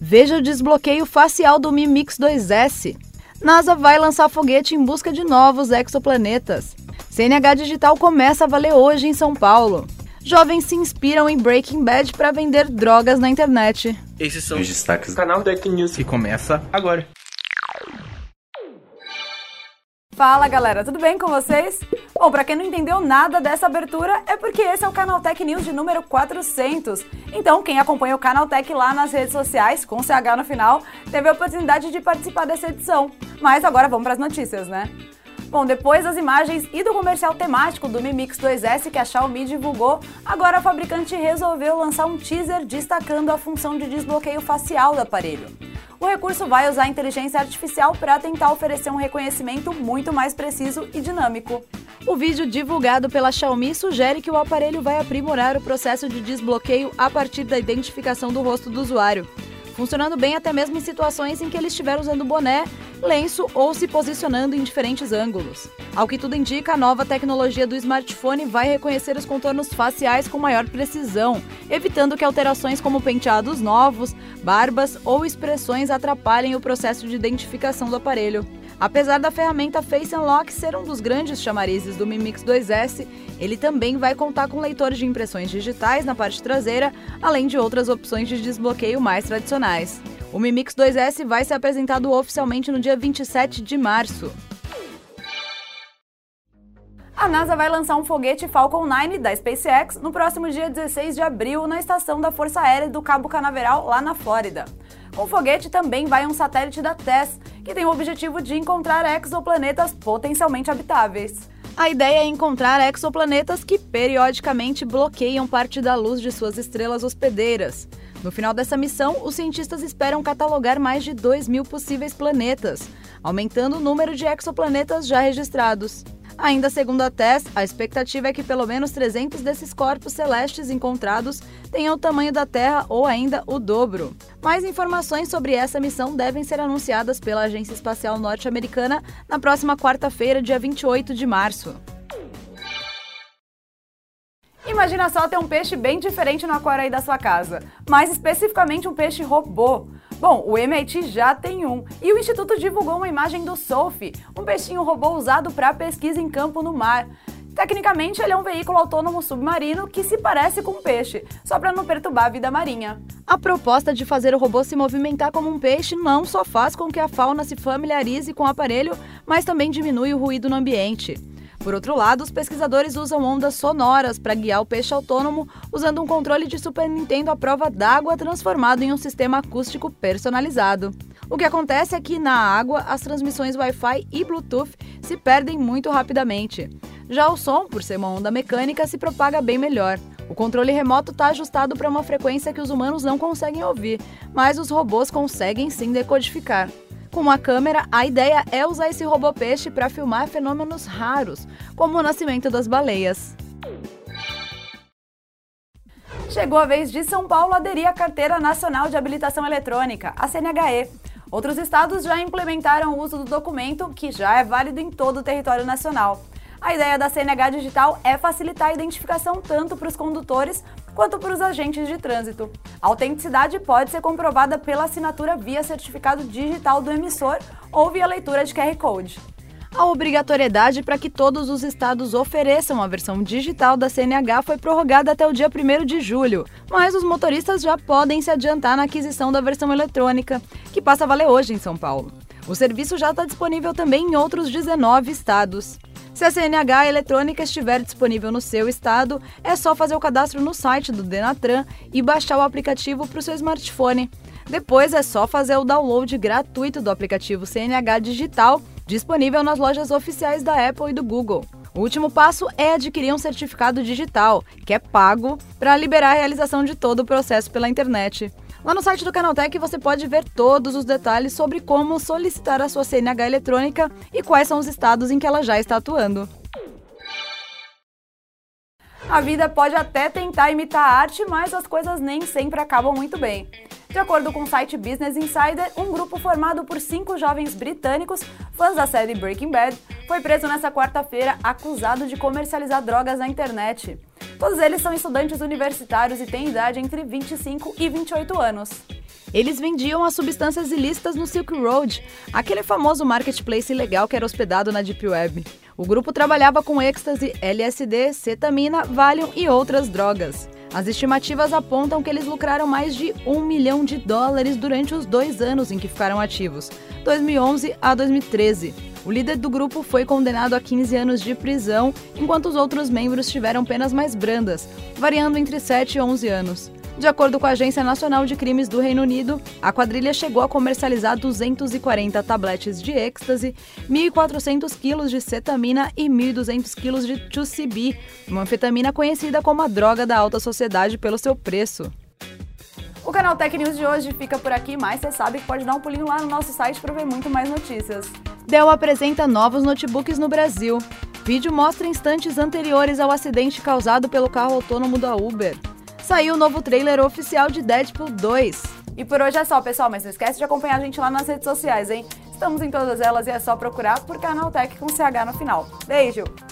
Veja o desbloqueio facial do Mi Mix 2S. NASA vai lançar foguete em busca de novos exoplanetas. CNH Digital começa a valer hoje em São Paulo. Jovens se inspiram em Breaking Bad para vender drogas na internet. Esses são os destaques do canal Tech News, que começa agora. Fala galera, tudo bem com vocês? Bom, pra quem não entendeu nada dessa abertura, é porque esse é o Canaltech News de número 400. Então, quem acompanha o Canaltech lá nas redes sociais, com CH no final, teve a oportunidade de participar dessa edição. Mas agora vamos para as notícias, né? Bom, depois das imagens e do comercial temático do Mi Mix 2S que a Xiaomi divulgou, agora a fabricante resolveu lançar um teaser destacando a função de desbloqueio facial do aparelho. O recurso vai usar a inteligência artificial para tentar oferecer um reconhecimento muito mais preciso e dinâmico. O vídeo divulgado pela Xiaomi sugere que o aparelho vai aprimorar o processo de desbloqueio a partir da identificação do rosto do usuário, funcionando bem até mesmo em situações em que ele estiver usando boné, lenço ou se posicionando em diferentes ângulos. Ao que tudo indica, a nova tecnologia do smartphone vai reconhecer os contornos faciais com maior precisão, evitando que alterações como penteados novos, barbas ou expressões atrapalhem o processo de identificação do aparelho. Apesar da ferramenta Face Unlock ser um dos grandes chamarizes do Mi Mix 2S, ele também vai contar com leitor de impressões digitais na parte traseira, além de outras opções de desbloqueio mais tradicionais. O Mi Mix 2S vai ser apresentado oficialmente no dia 27 de março. A NASA vai lançar um foguete Falcon 9 da SpaceX no próximo dia 16 de abril na estação da Força Aérea do Cabo Canaveral, lá na Flórida. Com o foguete também vai um satélite da TESS, que tem o objetivo de encontrar exoplanetas potencialmente habitáveis. A ideia é encontrar exoplanetas que periodicamente bloqueiam parte da luz de suas estrelas hospedeiras. No final dessa missão, os cientistas esperam catalogar mais de 2.000 possíveis planetas, aumentando o número de exoplanetas já registrados. Ainda segundo a TESS, a expectativa é que pelo menos 300 desses corpos celestes encontrados tenham o tamanho da Terra ou ainda o dobro. Mais informações sobre essa missão devem ser anunciadas pela Agência Espacial Norte-Americana na próxima quarta-feira, dia 28 de março. Imagina só ter um peixe bem diferente no aquário aí da sua casa, mais especificamente um peixe robô. Bom, o MIT já tem um, e o Instituto divulgou uma imagem do Sophie, um peixinho robô usado para pesquisa em campo no mar. Tecnicamente, ele é um veículo autônomo submarino que se parece com um peixe, só para não perturbar a vida marinha. A proposta de fazer o robô se movimentar como um peixe não só faz com que a fauna se familiarize com o aparelho, mas também diminui o ruído no ambiente. Por outro lado, os pesquisadores usam ondas sonoras para guiar o peixe autônomo usando um controle de Super Nintendo à prova d'água transformado em um sistema acústico personalizado. O que acontece é que, na água, as transmissões Wi-Fi e Bluetooth se perdem muito rapidamente. Já o som, por ser uma onda mecânica, se propaga bem melhor. O controle remoto está ajustado para uma frequência que os humanos não conseguem ouvir, mas os robôs conseguem sim decodificar. Com uma câmera, a ideia é usar esse robô-peixe para filmar fenômenos raros, como o nascimento das baleias. Chegou a vez de São Paulo aderir à Carteira Nacional de Habilitação Eletrônica, a CNHE. Outros estados já implementaram o uso do documento, que já é válido em todo o território nacional. A ideia da CNH Digital é facilitar a identificação tanto para os condutores quanto para os agentes de trânsito. A autenticidade pode ser comprovada pela assinatura via certificado digital do emissor ou via leitura de QR Code. A obrigatoriedade para que todos os estados ofereçam a versão digital da CNH foi prorrogada até o dia 1º de julho, mas os motoristas já podem se adiantar na aquisição da versão eletrônica, que passa a valer hoje em São Paulo. O serviço já está disponível também em outros 19 estados. Se a CNH eletrônica estiver disponível no seu estado, é só fazer o cadastro no site do Denatran e baixar o aplicativo para o seu smartphone. Depois é só fazer o download gratuito do aplicativo CNH Digital, disponível nas lojas oficiais da Apple e do Google. O último passo é adquirir um certificado digital, que é pago, para liberar a realização de todo o processo pela internet. Lá no site do Canaltech você pode ver todos os detalhes sobre como solicitar a sua CNH eletrônica e quais são os estados em que ela já está atuando. A vida pode até tentar imitar a arte, mas as coisas nem sempre acabam muito bem. De acordo com o site Business Insider, um grupo formado por 5 jovens britânicos, fãs da série Breaking Bad, foi preso nesta quarta-feira acusado de comercializar drogas na internet. Todos eles são estudantes universitários e têm idade entre 25 e 28 anos. Eles vendiam as substâncias ilícitas no Silk Road, aquele famoso marketplace ilegal que era hospedado na Deep Web. O grupo trabalhava com êxtase, LSD, cetamina, Valium e outras drogas. As estimativas apontam que eles lucraram mais de $1 milhão durante os 2 anos em que ficaram ativos, 2011 a 2013. O líder do grupo foi condenado a 15 anos de prisão, enquanto os outros membros tiveram penas mais brandas, variando entre 7 e 11 anos. De acordo com a Agência Nacional de Crimes do Reino Unido, a quadrilha chegou a comercializar 240 tabletes de êxtase, 1.400 quilos de cetamina e 1.200 quilos de 2CB, uma anfetamina conhecida como a droga da alta sociedade pelo seu preço. O Canal Tech News de hoje fica por aqui, mas você sabe que pode dar um pulinho lá no nosso site para ver muito mais notícias. Dell apresenta novos notebooks no Brasil. Vídeo mostra instantes anteriores ao acidente causado pelo carro autônomo da Uber. Saiu o novo trailer oficial de Deadpool 2. E por hoje é só, pessoal, mas não esquece de acompanhar a gente lá nas redes sociais, hein? Estamos em todas elas e é só procurar por Canal Tech com CH no final. Beijo!